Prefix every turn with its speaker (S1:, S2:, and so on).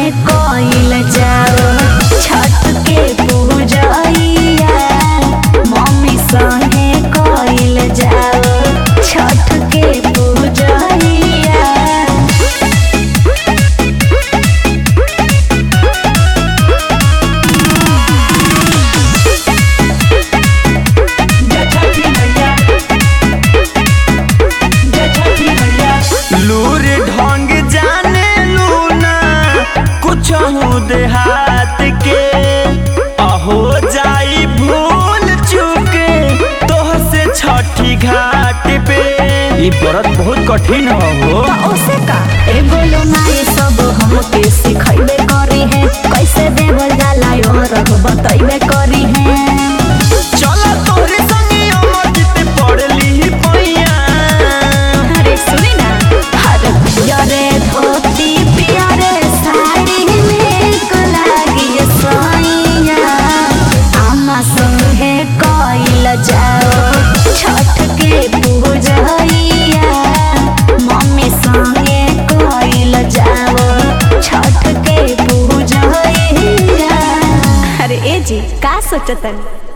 S1: कोइल जाओ छठ के पूजैया मम्मी संगे कोइल जाओ छठ के पूजैया।
S2: लूर ढंग जाने लूना कुछ देहात के अहो जाई भूल चुके तोह से छठी घाट पे ये व्रत बहुत कठिन हो
S1: ओसे का एगो लोनाए सब हमके सिखाइबे करी है कैसे देवल जाला और बताइबे करी है।
S2: चला तोहरे संगे अमृत पड़ली पैया।
S1: अरे सुनी ना हर पियरे धोती पियरे साड़ी में लागी सैया आमा संगे कोइल जाओ छठ के पूजैया मम्मी संगे कोइल जाओ छठ के पूजैया। अरे ए जी का सोचतन।